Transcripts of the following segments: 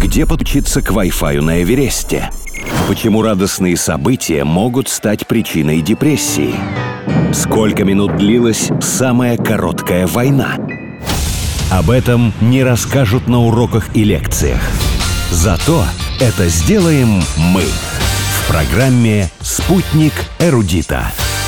Где подключиться к Wi-Fi на Эвересте? Почему радостные события могут стать причиной депрессии? Сколько минут длилась самая короткая война? Об этом не расскажут на уроках и лекциях. Зато это сделаем мы в программе «Спутник эрудита».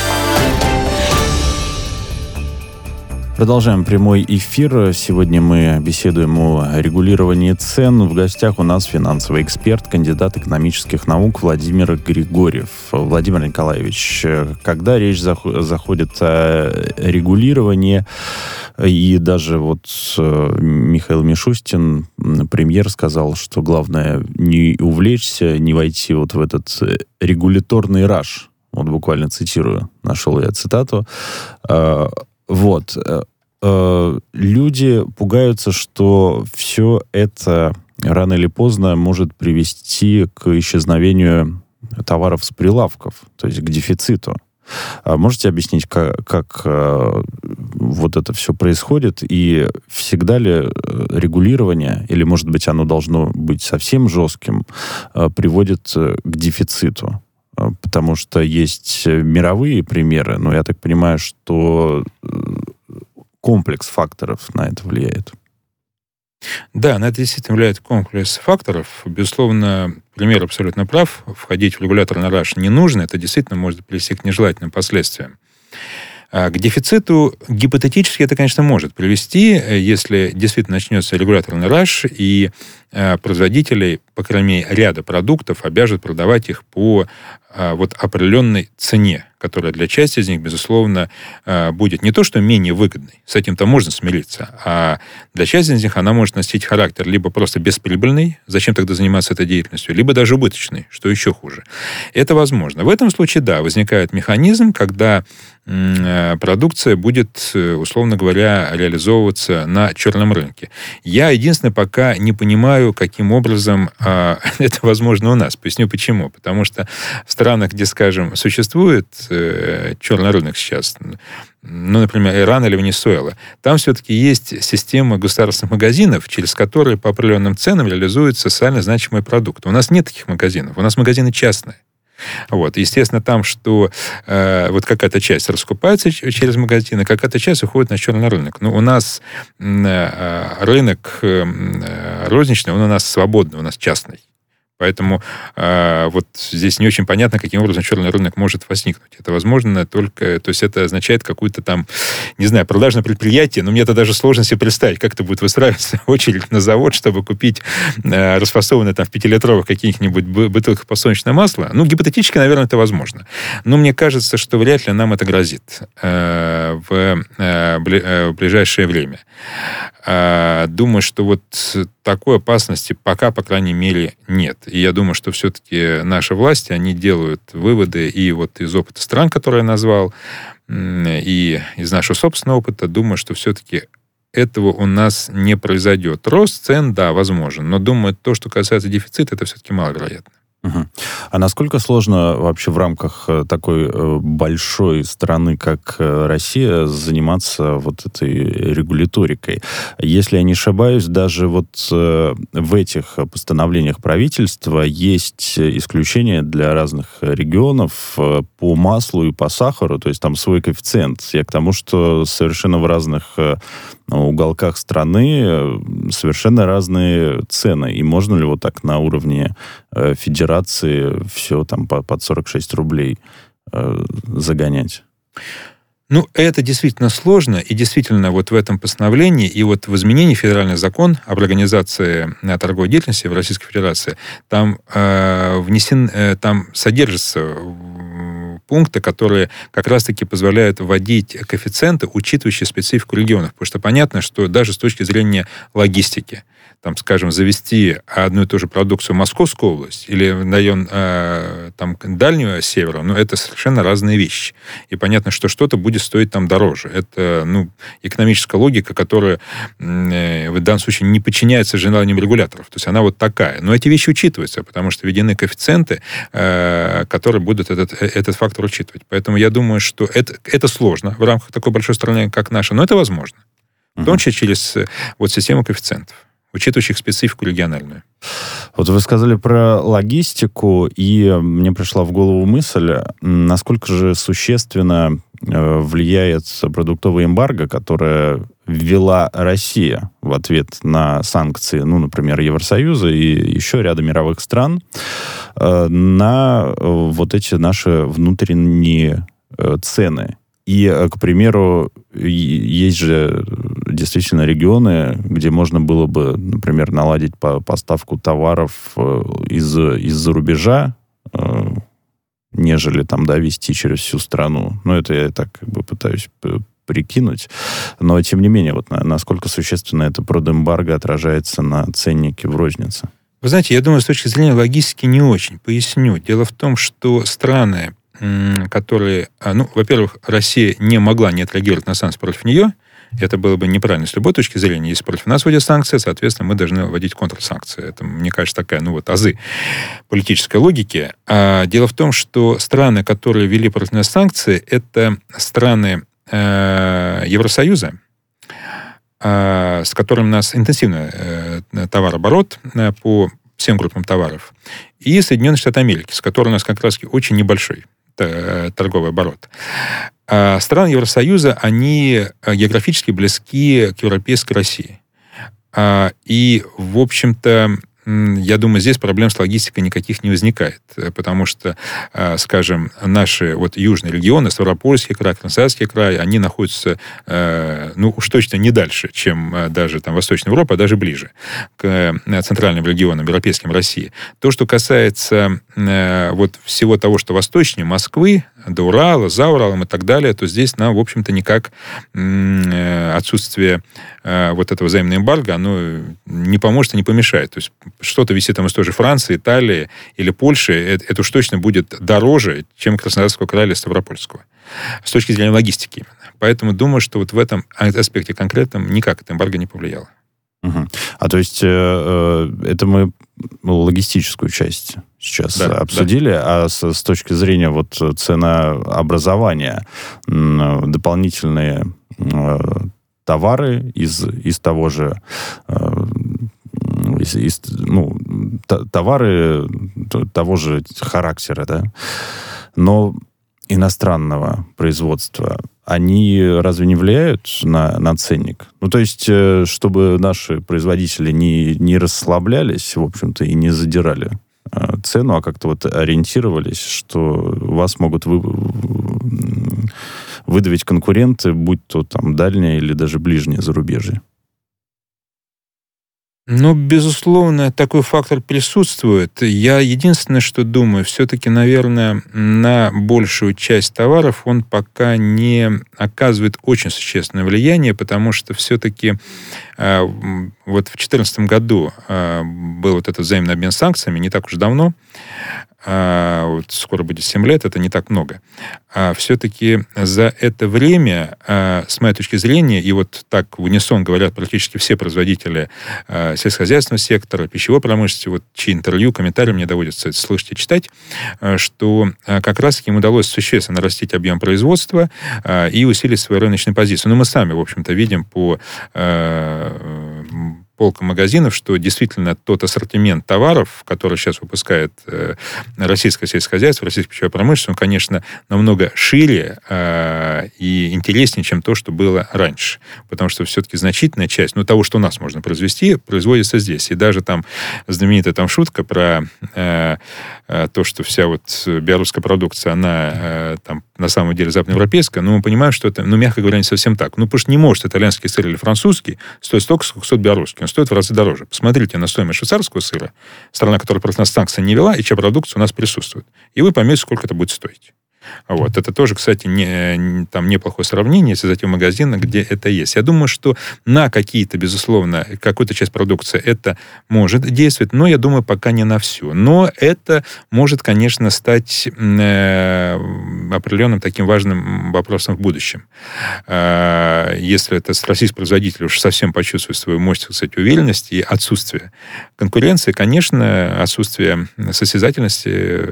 Продолжаем прямой эфир. Сегодня мы беседуем о регулировании цен. В гостях у нас финансовый эксперт, кандидат экономических наук Владимир Григорьев. Владимир Николаевич, когда речь заходит о регулировании, и даже вот Михаил Мишустин, премьер, сказал, что главное не увлечься, не войти вот в этот регуляторный раш. Вот буквально цитирую, нашел я цитату. Вот. Люди пугаются, что все это рано или поздно может привести к исчезновению товаров с прилавков, то есть к дефициту. Можете объяснить, как вот это все происходит, и всегда ли регулирование, или, может быть, оно должно быть совсем жестким, приводит к дефициту? Потому что есть мировые примеры, но я так понимаю, что комплекс факторов на это влияет. Да, на это действительно влияет комплекс факторов. Безусловно, премьер абсолютно прав. Входить в регуляторный раш не нужно. Это действительно может привести к нежелательным последствиям. К дефициту гипотетически это, конечно, может привести, если действительно начнется регуляторный раш, и производителей, по крайней мере, ряда продуктов обяжут продавать их по вот определенной цене, которая для части из них, безусловно, будет не то, что менее выгодной, с этим-то можно смириться, а для части из них она может носить характер либо просто бесприбыльный, зачем тогда заниматься этой деятельностью, либо даже убыточный, что еще хуже. Это возможно. В этом случае, да, возникает механизм, когда продукция будет, условно говоря, реализовываться на черном рынке. Я, единственное, пока не понимаю, каким образом это возможно у нас. Поясню почему. Потому что в странах, где, скажем, существует черный рынок сейчас, ну, например, Иран или Венесуэла, там все-таки есть система государственных магазинов, через которые по определенным ценам реализуют социально значимые продукты. У нас нет таких магазинов. У нас магазины частные. Вот. Естественно, там, что вот какая-то часть раскупается через магазины, какая-то часть уходит на черный рынок. Но у нас рынок розничный, он у нас свободный, у нас частный. Поэтому вот здесь не очень понятно, каким образом черный рынок может возникнуть. Это возможно только... То есть это означает какую-то там, не знаю, продажное предприятие, но мне это даже сложно себе представить, как это будет выстраиваться очередь на завод, чтобы купить расфасованные там в 5-литровых каких-нибудь бутылках подсолнечное масло. Ну, гипотетически, наверное, это возможно. Но мне кажется, что вряд ли нам это грозит в ближайшее время. Думаю, что вот такой опасности пока, по крайней мере, нет. И я думаю, что все-таки наши власти, они делают выводы и вот из опыта стран, которые я назвал, и из нашего собственного опыта, думаю, что все-таки этого у нас не произойдет. Рост цен, да, возможен, но думаю, то, что касается дефицита, это все-таки маловероятно. Угу. А насколько сложно вообще в рамках такой большой страны, как Россия, заниматься вот этой регуляторикой? Если я не ошибаюсь, даже вот в этих постановлениях правительства есть исключения для разных регионов по маслу и по сахару, то есть там свой коэффициент. Я к тому, что совершенно в разных уголках страны совершенно разные цены. И можно ли вот так на уровне федерации все там под 46 рублей загонять? Ну, это действительно сложно, и действительно вот в этом постановлении и вот в изменении федеральный закон об организации торговой деятельности в Российской Федерации, там там содержатся пункты, которые как раз-таки позволяют вводить коэффициенты, учитывающие специфику регионов. Потому что понятно, что даже с точки зрения логистики, там, скажем, завести одну и ту же продукцию в Московскую область или в район там, дальнего севера, ну, это совершенно разные вещи. И понятно, что что-то будет стоить там дороже. Это, ну, экономическая логика, которая в данном случае не подчиняется желаниям регуляторов. То есть она вот такая. Но эти вещи учитываются, потому что введены коэффициенты, которые будут этот фактор учитывать. Поэтому я думаю, что это сложно в рамках такой большой страны, как наша, но это возможно. В том числе через вот систему коэффициентов, учитывающих специфику региональную. Вот вы сказали про логистику, и мне пришла в голову мысль, насколько же существенно влияет продуктовое эмбарго, которое ввела Россия в ответ на санкции, например, Евросоюза и еще ряда мировых стран, на вот эти наши внутренние цены. И, к примеру, есть же действительно регионы, где можно было бы, например, наладить поставку товаров из-за рубежа, нежели там, везти через всю страну. Это я так пытаюсь прикинуть. Но, тем не менее, насколько существенно это продэмбарго отражается на ценнике в рознице? Вы знаете, я думаю, с точки зрения логистики не очень. Поясню. Дело в том, что страны, которые... во-первых, Россия не могла не отреагировать на санкции против нее. Это было бы неправильно с любой точки зрения. Если против нас вводят санкции, соответственно, мы должны вводить контрсанкции. Это, мне кажется, такая, азы политической логики. Дело в том, что страны, которые ввели против нас санкции, это страны Евросоюза, с которыми у нас интенсивный товарооборот по всем группам товаров, и Соединенные Штаты Америки, с которыми у нас как раз очень небольшой торговый оборот. Страны Евросоюза, они географически близки к европейской России. И, в общем-то, я думаю, здесь проблем с логистикой никаких не возникает, потому что, скажем, наши южные регионы, Ставропольский край, Красноярский край, они находятся, уж точно не дальше, чем даже там Восточная Европа, а даже ближе к центральным регионам, европейским России. То, что касается всего того, что восточнее Москвы, до Урала, за Уралом и так далее, то здесь нам, в общем-то, никак отсутствие этого взаимного эмбарго, оно не поможет и не помешает. То есть что-то висит там из той же Франции, Италии или Польши, это уж точно будет дороже, чем Краснодарского края или Ставропольского. С точки зрения логистики именно. Поэтому думаю, что в этом аспекте конкретном никак это эмбарго не повлияло. Угу. То есть это мы логистическую часть сейчас обсудили, да. А с точки зрения ценообразования, дополнительные товары из того же товары того же характера, да, но иностранного производства, они разве не влияют на ценник? То есть, чтобы наши производители не расслаблялись, в общем-то, и не задирали цену, а как-то ориентировались, что вас могут выдавить конкуренты, будь то там дальнее или даже ближнее зарубежье. Безусловно, такой фактор присутствует. Я единственное, что думаю, все-таки, наверное, на большую часть товаров он пока не оказывает очень существенное влияние, потому что все-таки в 2014 году был этот взаимный обмен санкциями не так уж давно. Скоро будет 7 лет, это не так много. Все-таки за это время, с моей точки зрения, и так в унисон говорят практически все производители сельскохозяйственного сектора, пищевой промышленности, чьи интервью, комментарии мне доводится слышать и читать, что как раз-таки им удалось существенно нарастить объем производства и усилить свою рыночную позицию. Мы сами, в общем-то, видим по полкам магазинов, что действительно тот ассортимент товаров, который сейчас выпускает российское сельскохозяйство, российская пищевая промышленность, он, конечно, намного шире и интереснее, чем то, что было раньше. Потому что все-таки значительная часть, того, что у нас можно произвести, производится здесь. И даже там знаменитая шутка про то, что вся белорусская продукция, она там на самом деле западноевропейская, но мы понимаем, что это, мягко говоря, не совсем так. Потому что не может итальянский сыр или французский стоить столько, сколько стоит белорусский. Он стоит в разы дороже. Посмотрите на стоимость швейцарского сыра, страна, которая против нас санкции не вела, и чья продукция у нас присутствует. И вы поймете, сколько это будет стоить. Это тоже, кстати, неплохое сравнение, если зайти в магазин, где это есть. Я думаю, что на какие-то, безусловно, какую-то часть продукции это может действовать, но, я думаю, пока не на всю. Но это может, конечно, стать определенным таким важным вопросом в будущем. Если это российский производитель уж совсем почувствует свою мощь, кстати, уверенность и отсутствие конкуренции, конечно, отсутствие состязательности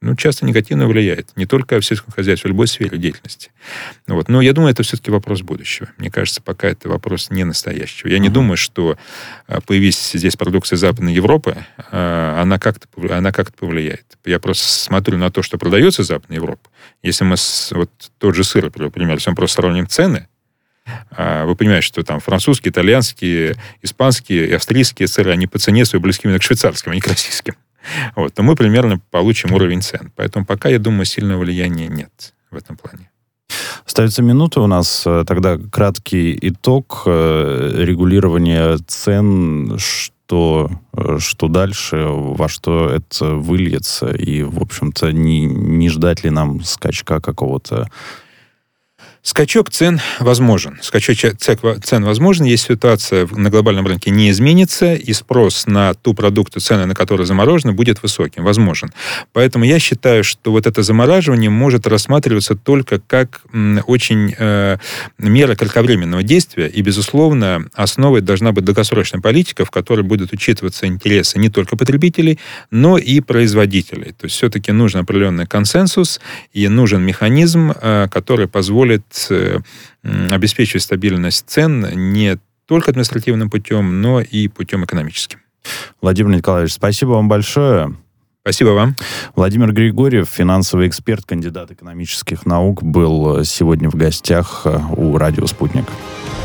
часто негативно влияет. Не только в сельском хозяйстве, в любой сфере деятельности. Но я думаю, это все-таки вопрос будущего. Мне кажется, пока это вопрос не настоящего. Я не думаю, что появись здесь продукция Западной Европы, она как-то повлияет. Я просто смотрю на то, что продается в Западной Европе. Если мы тот же сыр, например, если мы просто сравним цены, вы понимаете, что там французские, итальянские, испанские и австрийские сыры, они по цене свои близки именно к швейцарским, а не к российским. То мы примерно получим уровень цен. Поэтому пока, я думаю, сильного влияния нет в этом плане. Остается минута у нас. Тогда краткий итог регулирования цен. Что дальше, во что это выльется? И, в общем-то, не ждать ли нам скачка какого-то? Скачок цен возможен. Скачок цен возможен, если ситуация на глобальном рынке не изменится, и спрос на ту продукцию, цены на которую заморожены, будет высоким. Возможен. Поэтому я считаю, что это замораживание может рассматриваться только как очень мера кратковременного действия, и, безусловно, основой должна быть долгосрочная политика, в которой будут учитываться интересы не только потребителей, но и производителей. То есть все-таки нужен определенный консенсус, и нужен механизм, который позволит обеспечивать стабильность цен не только административным путем, но и путем экономическим. Владимир Николаевич, спасибо вам большое. Спасибо вам. Владимир Григорьев, финансовый эксперт, кандидат экономических наук, был сегодня в гостях у «Радио Спутник».